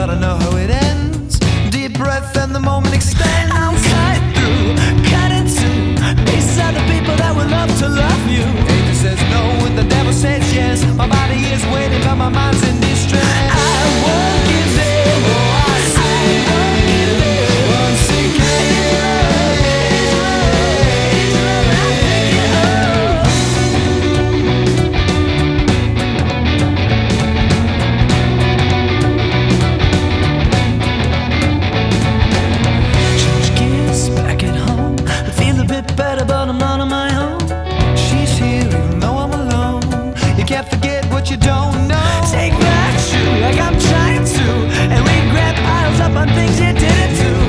but I know how it ends. Deep breath and the moment extends. I'm cut in two pieces of the people that would love to love you. Angel says no and the devil says yes. My body is waiting but my mind's in distress. I won't give in. Oh, I say I won't give in. Once better, but I'm not on my own. She's here even though I'm alone. You can't forget what you don't know. Take back, true, like I'm trying to, and regret piles up on things you didn't do.